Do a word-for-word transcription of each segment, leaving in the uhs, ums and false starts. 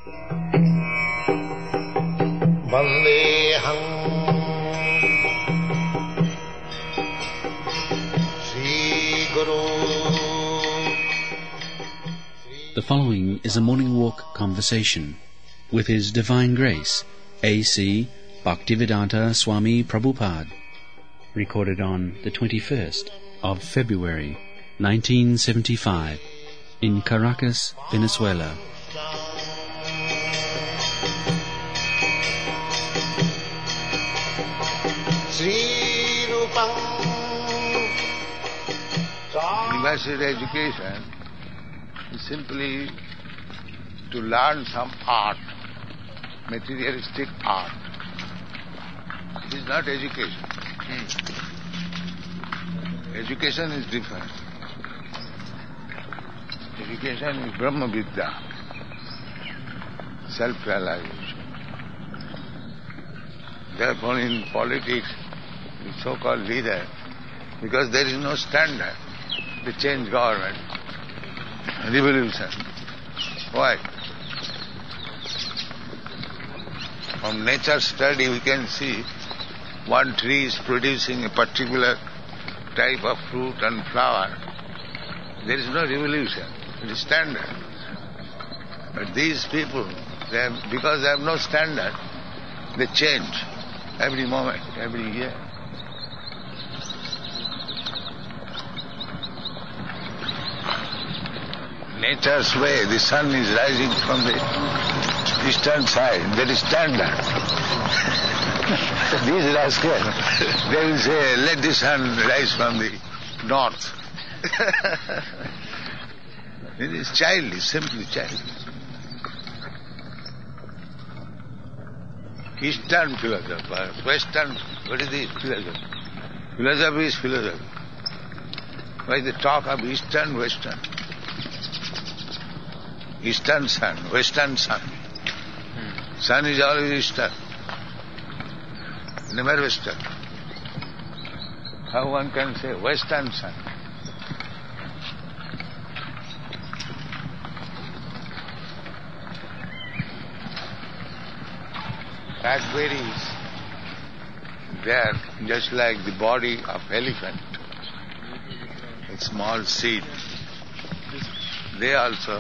Vandeham Sri Guru. The following is a morning walk conversation with His Divine Grace, A C Bhaktivedanta Swami Prabhupada, recorded on the twenty-first of February, nineteen seventy-five, in Caracas, Venezuela. University education is simply to learn some art, materialistic art. It is not education. Education is different. Education is Brahma Vidya, self-realization. Therefore in politics, the so-called leader, because there is no standard, they change government, revolution. Why? From nature study we can see one tree is producing a particular type of fruit and flower. There is no revolution, it is standard. But these people, they have, because they have no standard, they change every moment, every year. Nature's way, the sun is rising from the eastern side, that is standard. These rascals, they will say, let the sun rise from the north. It is childish, simply childish. Eastern philosopher, Western, what is the philosophy? Philosophy is philosophy. Why they talk of Eastern, Western? Eastern sun, Western sun. Hmm. Sun is always Eastern, never Western. How one can say Western sun? Raspberries, they are just like the body of elephant, a small seed. They also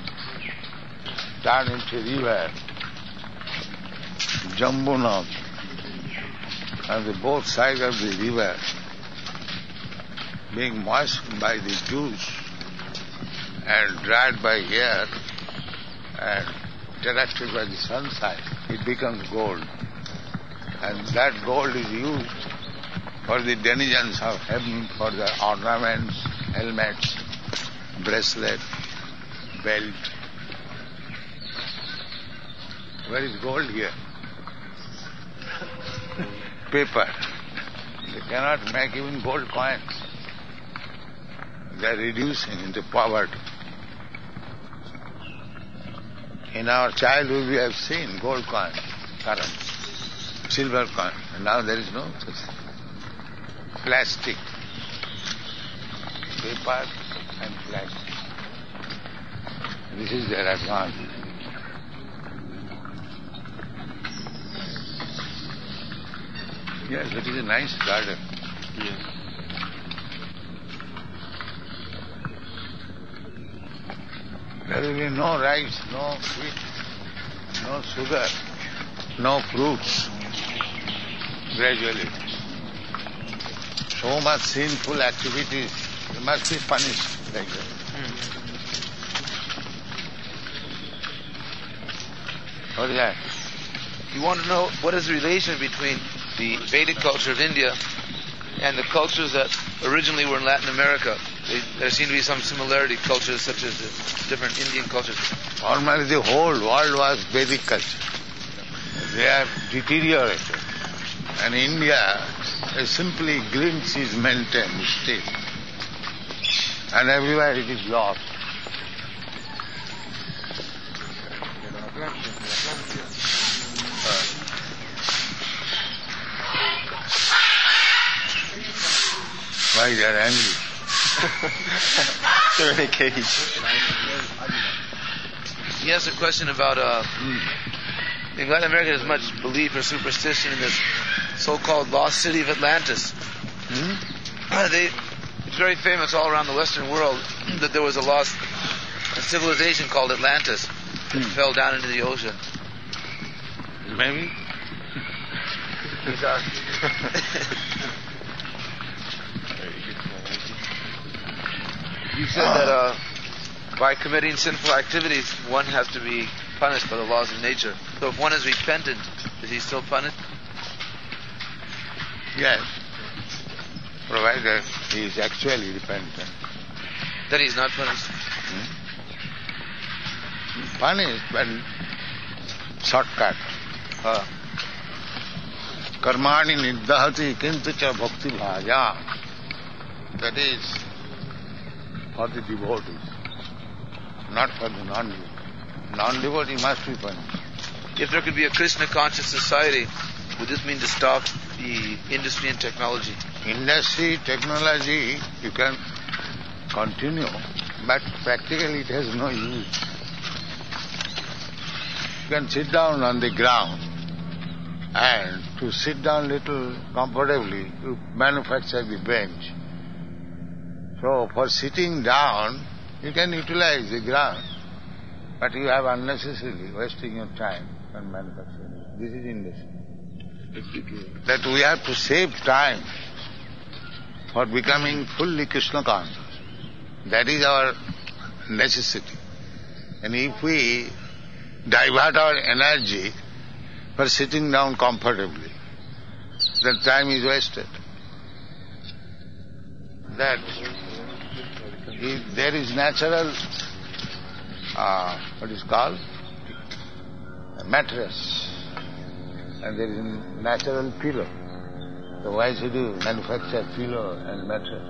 turn into river, Jambunam, and the both sides of the river being moistened by the juice and dried by air and directed by the sunshine, it becomes gold. And that gold is used for the denizens of heaven, for the ornaments, helmets, bracelet, belt. Where is gold here? Paper. They cannot make even gold coins. They are reducing into poverty. In our childhood we have seen gold coin, current, silver coin, and now there is no such thing. Plastic. Paper and plastic. This is their advantage. Yes, it is a nice garden. Yes. There will be no rice, no wheat, no sugar, no fruits. Gradually. So much sinful activities, they must be punished like that. Hmm. What is that? You want to know what is the relation between the Vedic culture of India and the cultures that originally were in Latin America? They, there seem to be some similarity, cultures such as the different Indian cultures. Normally the whole world was Vedic culture. They are deteriorated. And India, a simply glimpse is maintained still. And everywhere it is lost. Why they are angry? They're in a cage. he asked a question about, uh, in Latin America there's much belief or superstition in this so-called lost city of Atlantis. Hmm? Uh, they, it's very famous all around the Western world that there was a lost a civilization called Atlantis that Hmm. fell down into the ocean. Maybe. These are You said that uh, by committing sinful activities, one has to be punished by the laws of nature. So if one is repentant, is he still punished? Yes. Provided he is actually repentant. Then he's not punished. Punished, but shortcut. Uh, Karmani niddahati kintu cha bhakti bhaja. That is for the devotees, not for the non-devotee. Non-devotee must be punished. if there could be a Krishna conscious society, would this mean to stop the industry and technology? Industry, technology, you can continue, but practically it has no use. You can sit down on the ground, and to sit down little comfortably, you manufacture the bench. So for sitting down, you can utilize the ground, but you have unnecessarily wasting your time on manufacturing. This is industry. That we have to save time for becoming fully Krishna conscious. That is our necessity. And if we divert our energy for sitting down comfortably, then time is wasted. That if there is natural, uh, what is called, a mattress, and there is a natural pillow. So why should you manufacture pillow and mattress?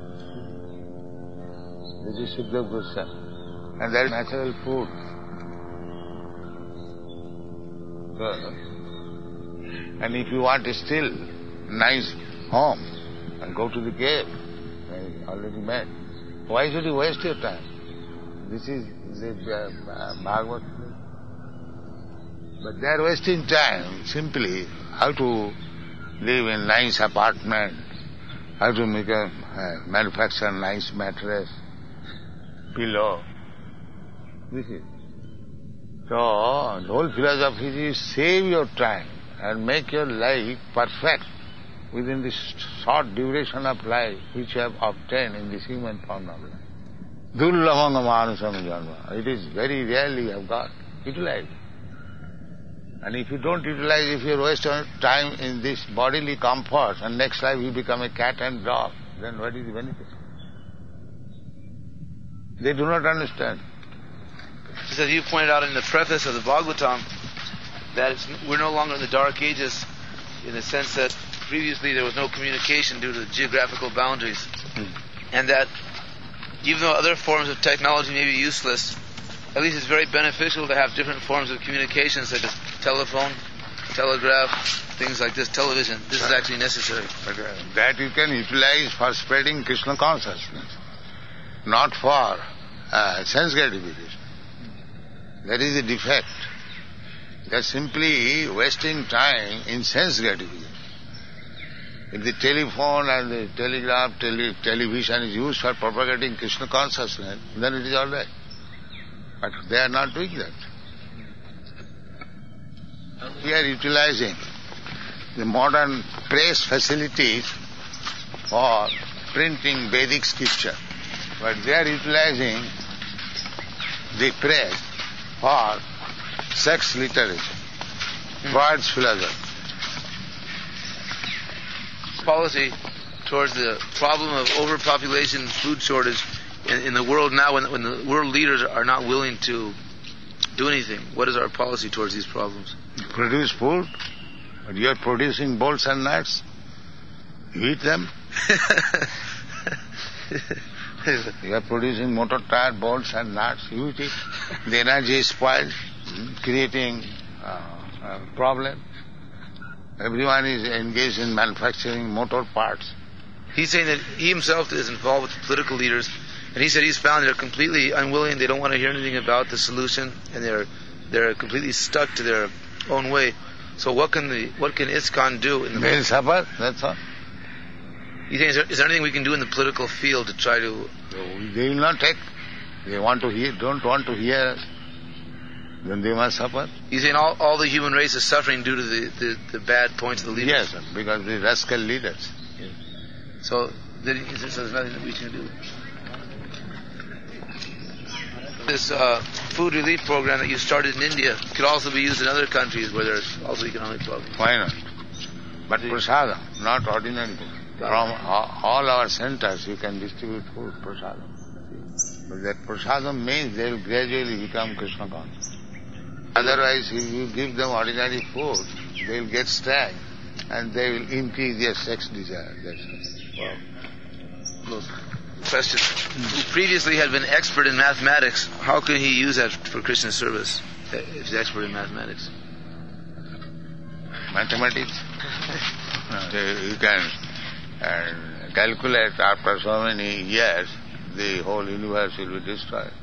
This is Sukadeva Goswami. And there is natural food. So, and if you want a still nice home, and go to the cave, already made. Why should you waste your time? This is the uh, Bhagavad. But they are wasting time simply how to live in nice apartment, how to make a uh, manufacture a nice mattress, pillow. This is. So, the whole philosophy is save your time and make your life perfect within this short duration of life which you have obtained in this human form of life. Dullabhanga manusam janma. It is very rarely you have got. Utilize it. And if you don't utilize, if you waste your time in this bodily comfort and next life you become a cat and dog, then what is the benefit? They do not understand. Just as you pointed out in the preface of the Bhagavatam, that it's, we're no longer in the Dark Ages in the sense that previously there was no communication due to geographical boundaries. Hmm. And that even though other forms of technology may be useless, at least it's very beneficial to have different forms of communication such as telephone, telegraph, things like this, television. This is actually necessary. But uh, that you can utilize for spreading Krishna consciousness, not for uh, sense gratification. That is a defect. They are simply wasting time in sense gratification. If the telephone and the telegraph, tele- television is used for propagating Krishna consciousness, then it is all right. But they are not doing that. We are utilizing the modern press facilities for printing Vedic scripture, but they are utilizing the press for sex literature, Freud's philosophy. Policy towards the problem of overpopulation, food shortage in, in the world now, when, when the world leaders are not willing to do anything. What is our policy towards these problems? You produce food, but you are producing bolts and nuts. You eat them. You are producing motor tire, bolts and nuts. You eat it. The energy is spoiled, creating uh, a problem. Everyone is engaged in manufacturing motor parts. He's saying that he himself is involved with political leaders And he said he's found they're completely unwilling. They don't want to hear anything about the solution, and they're they're completely stuck to their own way. So what can the what can ISKCON do in the? They'll suffer. That's all. You think is there, is there anything we can do in the political field to try to? They will not take. They want to hear. Don't want to hear. Then they must suffer. You saying all, all the human race is suffering due to the, the, the bad points of the leaders? Yes, because the rascal leaders. Yes. So, there, so there's nothing that we can do. This uh, food relief program that you started in India could also be used in other countries where there's also economic problems. Why not? But prasadam, not ordinary food. From all our centers you can distribute food, prasadam. But that prasadam means they will gradually become Krishna conscious. Otherwise, if you give them ordinary food, they will get stagnant and they will increase their sex desire. That's all. Wow. Question. Who previously had been expert in mathematics, how can he use that for Krishna service if he's expert in mathematics? Mathematics? You can uh, calculate after so many years, the whole universe will be destroyed.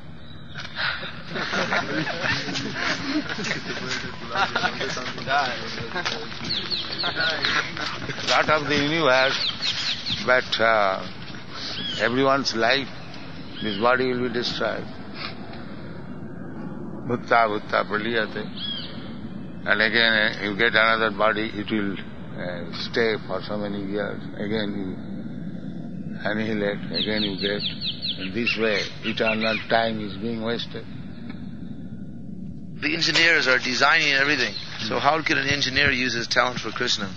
Not of the universe, but uh, everyone's life, this body will be destroyed. Bhutta bhutta praliyate. And again uh, you get another body, it will uh, stay for so many years. Again you annihilate, again you get. In this way, eternal time is being wasted. The engineers are designing everything. So mm-hmm. how can an engineer use his talent for Krishna?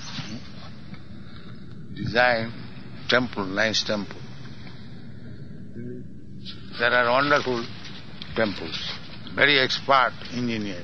Design temple, nice temple. There are wonderful temples, very expert engineering.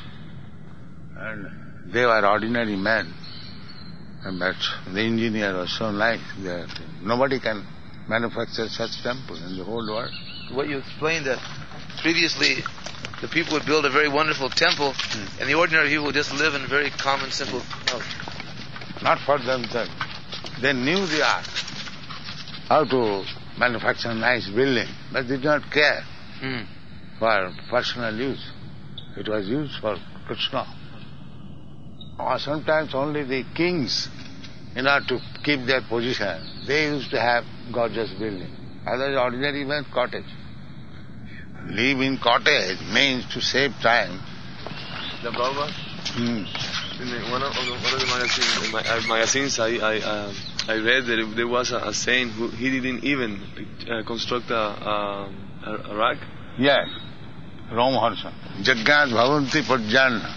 And they were ordinary men. But the engineer was so nice that nobody can manufacture such temples in the whole world. What you explained that previously the people would build a very wonderful temple mm. and the ordinary people would just live in very common, simple house. Not for themselves. They knew the art, how to manufacture a nice building, but did not care mm. for personal use. It was used for Krishna. Or sometimes only the kings, in order to keep their position, they used to have gorgeous building. Otherwise, ordinary man, cottage. Live in cottage means to save time. The Baba, hmm. in the, one, of the, one of the magazines, my, uh, magazines I I, uh, I read that there was a, a saint who he didn't even uh, construct a, a, a rack. Yes, Ramharsa. Jaggat bhavanti prajjana.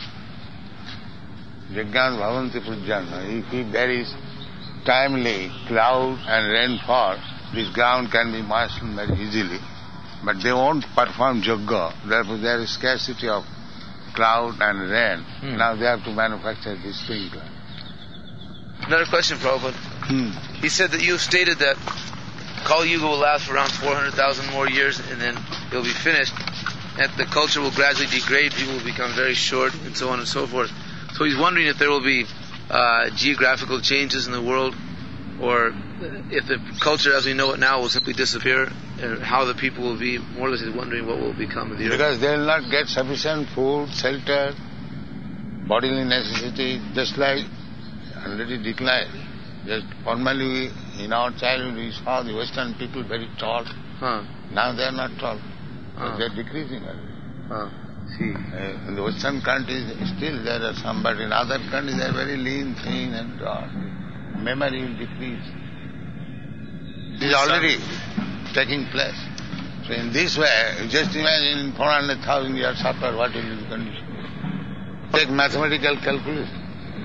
Jaggat bhavanti prajjana. If he buries timely cloud and rainfall, this ground can be moistened very easily. But they won't perform Jagga, therefore there is scarcity of cloud and rain. Hmm. Now they have to manufacture this sprinkler. Another question, Prabhupada. Hmm. He said that you stated that Kali Yuga will last for around four hundred thousand more years and then it will be finished. And the culture will gradually degrade, people will become very short, and so on and so forth. So he's wondering if there will be uh, geographical changes in the world, or if the culture as we know it now will simply disappear, and how the people will be. More or less he's wondering what will become of the earth. Because they will not get sufficient food, shelter, bodily necessity, just like already declined. Just formally in our childhood we saw the Western people very tall. Huh. Now they are not tall. Huh. They are decreasing. Huh. See. Uh, in the Western countries still there are some, but in other countries they are very lean, thin and tall. Memory will decrease. It is already taking place. So in this way, just imagine in four hundred thousand years after what will be the condition. Take mathematical calculation.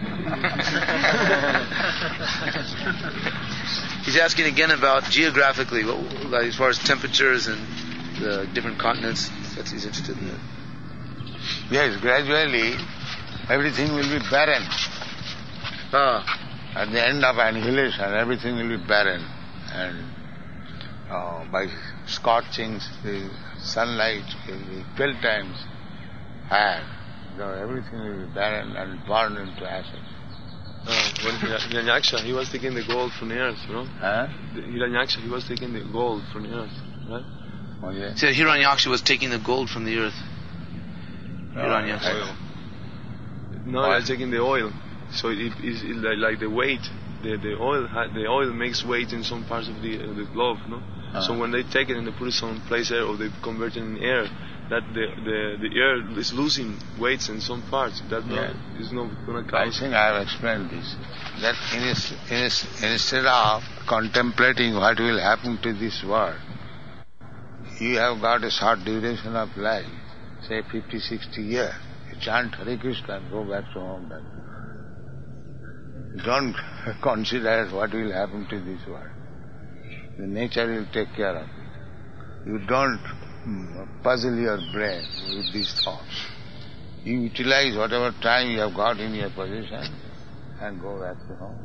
He's asking again about geographically, what, like as far as temperatures and the different continents. That's he's interested in that. Yes, gradually everything will be barren. Ah. At the end of annihilation, everything will be barren, and uh, by scorching the sunlight will be twelve times higher. So everything will be barren and burned into ashes. Uh, when Hiranyaksha, he was taking the gold from the earth, you know? Huh? The Hiranyaksha, he was taking the gold from the earth. right? Oh, yeah. See, Hiranyaksha was taking the gold from the earth. Hiranyaksha. Oil. No, Oil. they're taking the oil. So it is it, like, like the weight. The the oil ha- the oil makes weight in some parts of the of the globe, no? Uh-huh. So when they take it and they put it some place there, or they convert it in air, that the the the air is losing weights in some parts. That Yeah. not, is not going to I cause. think I have explained this. That in is, in is, instead of contemplating what will happen to this world, you have got a short duration of life, say fifty, sixty years. You chant Hare Krishna and go back to home. Then. Don't consider what will happen to this world. The nature will take care of it. You don't mm, puzzle your brain with these thoughts. You utilize whatever time you have got in your possession and go back to home.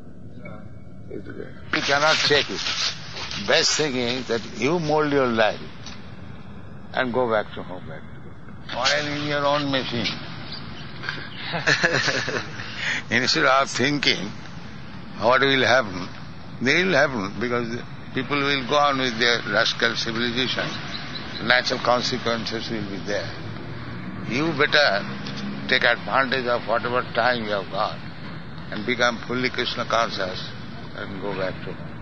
You cannot check it. Best thing is that you mold your life and go back to home. Back to Oil in your own machine. Instead of thinking what will happen, they will happen because people will go on with their rascal civilization. Natural consequences will be there. You better take advantage of whatever time you have got and become fully Krishna conscious and go back to home.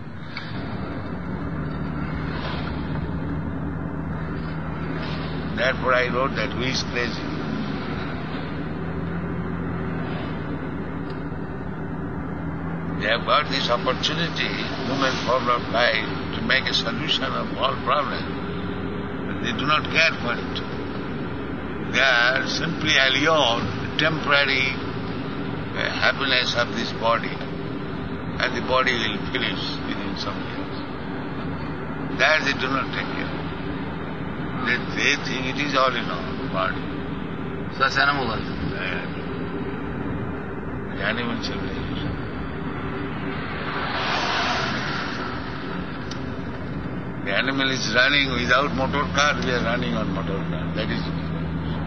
Therefore I wrote that who is crazy? They have got this opportunity, human form of life, to make a solution of all problems. But they do not care for it. They are simply allured to the temporary uh, happiness of this body, and the body will finish within some years. That they do not take care. They, they think it is all in our body. So that's animal life. The animal civilization. The animal is running without motor car, we are running on motor car. That is the difference.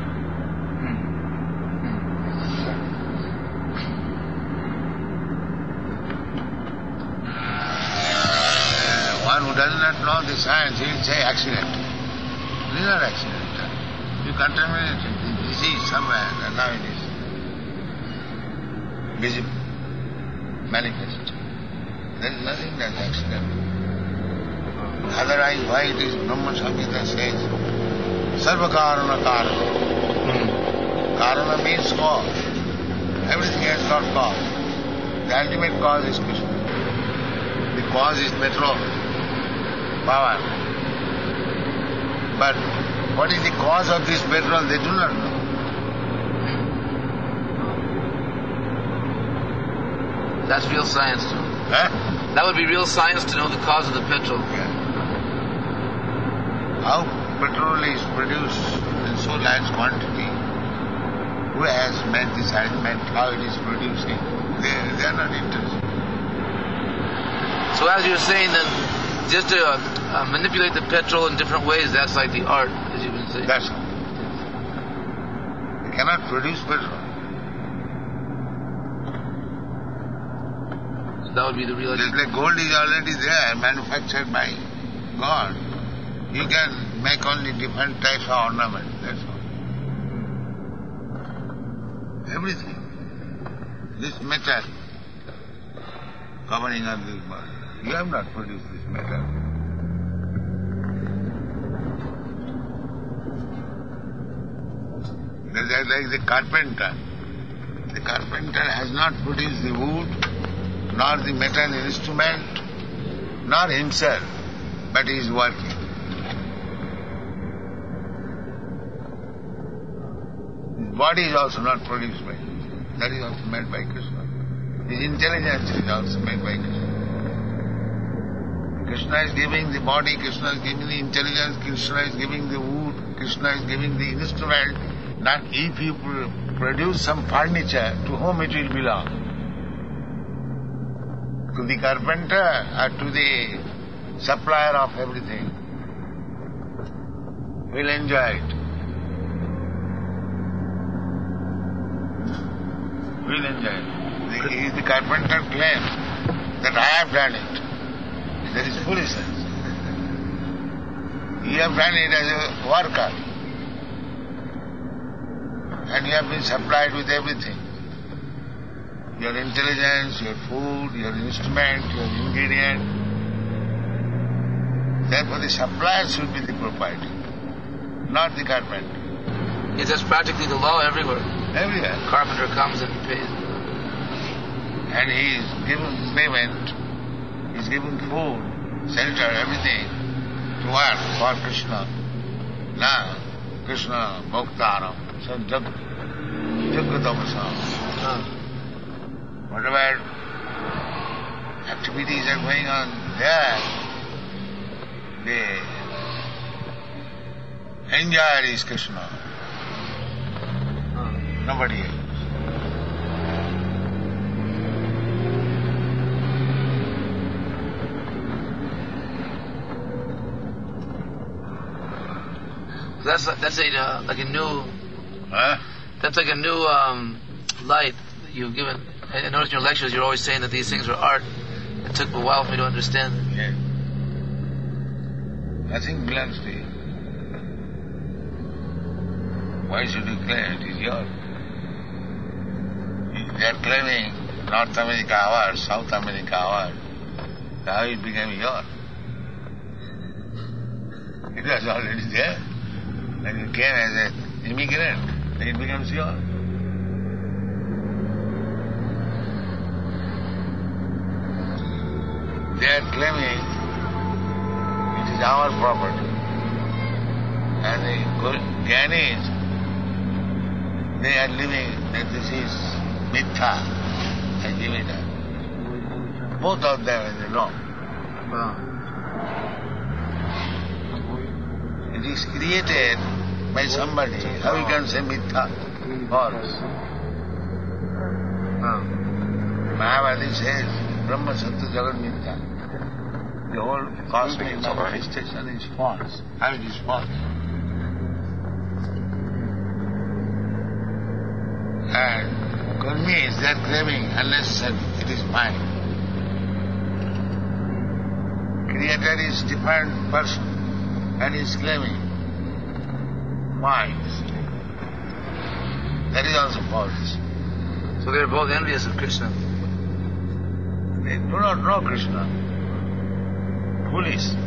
Uh, one who does not know the science, he will say accident. It is not accidental. You contaminate the disease somewhere, and now it is visible, manifest. There is nothing that is accidental. Otherwise, why it is Brahma Samhita says, Sarva Karana Karana. Karana means cause. Everything has got cause. The ultimate cause is Krishna. The cause is petrol, power. But what is the cause of this petrol, they do not know. That's real science to know. Huh? That would be real science to know the cause of the petrol. Yeah. How petrol is produced in so large quantity, who has made this arrangement, how it is producing, they, they are not interested. So as you're saying then, just to uh, uh, manipulate the petrol in different ways, that's like the art, as you've been saying. That's all. They cannot produce petrol. So that would be the real... Just like gold is already there, manufactured by God. You can make only different types of ornament, that's all. Everything. This metal covering up this body. You have not produced this metal. That's like the carpenter. The carpenter has not produced the wood, nor the metal instrument, nor himself, but he is working. His body is also not produced by him. That is also made by Krishna. His intelligence is also made by Krishna. Krishna is giving the body, Krishna is giving the intelligence, Krishna is giving the wood, Krishna is giving the instrument. Now if you produce some furniture, to whom it will belong? To the carpenter or to the supplier of everything? Will enjoy it. Will enjoy it. The, if the carpenter claims that I have done it, that is foolishness. You have done it as a worker. And you have been supplied with everything. Your intelligence, your food, your instrument, your ingredient. Therefore the supplier should be the proprietor, not the carpenter. Yes, that's practically the law everywhere. Everywhere. Carpenter comes and pays. And he is given payment, he is given food, shelter, everything to work for Krishna. Now, Krishna, Bhaktaram, Jagadamasa. Whatever activities are going on there, the enjoyer is Krishna. Nobody else. That's that's a uh, like a new. Huh? That's like a new um, light that you've given. I noticed in your lectures you're always saying that these things are art. It took a while for me to understand. Yes. Nothing belongs to you. Why should you claim it is yours? They are claiming North America ours, South America ours. How it became yours? It was already there. When you came as an immigrant, it becomes yours. They are claiming it is our property. And the Gyanis, they are living that this is Mitha and Jivita. Both of them are wrong. It is created by somebody. How you can say Mitha? False. Mahabharata says Brahma Sattva Jagat Mitha. The whole cosmic manifestation is false. How it is false? And Kurmis, they are claiming unless it is mine. Creator is different person and is claiming mine. That is also false. So they're both envious of Krishna. They do not know Krishna. Foolish.